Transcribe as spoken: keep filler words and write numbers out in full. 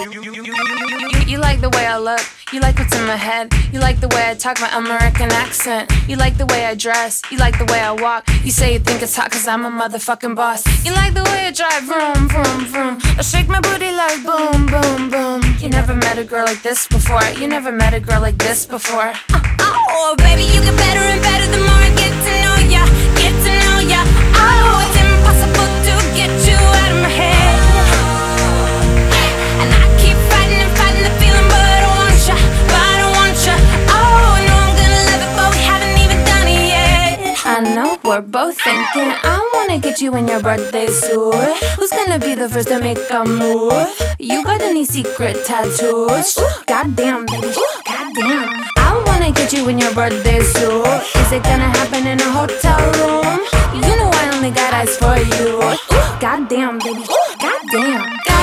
You like the way I look, you like what's in my head. You like the way I talk my American accent. You like the way I dress, you like the way I walk. You say you think it's hot cause I'm a motherfucking boss. You like the way I drive, vroom, vroom, vroom. I shake my booty like boom, boom, boom. You never met a girl like this before. You never met a girl like this before. uh, Oh, baby, you get better and better the more I get to know ya, get to know ya. Oh, it's impossible to get you out of my head. And I keep fighting and fighting the feeling, but I don't want ya, but I don't want ya. Oh, I know I'm gonna love it, but we haven't even done it yet. I know we're both thinking I wanna get you in your birthday suit. Who's gonna be the first to make a move? You got any secret tattoos? Goddamn, baby, goddamn. I wanna get you in your birthday suit. Is it gonna happen in a hotel room? You know I only got eyes for you. Goddamn, baby, goddamn.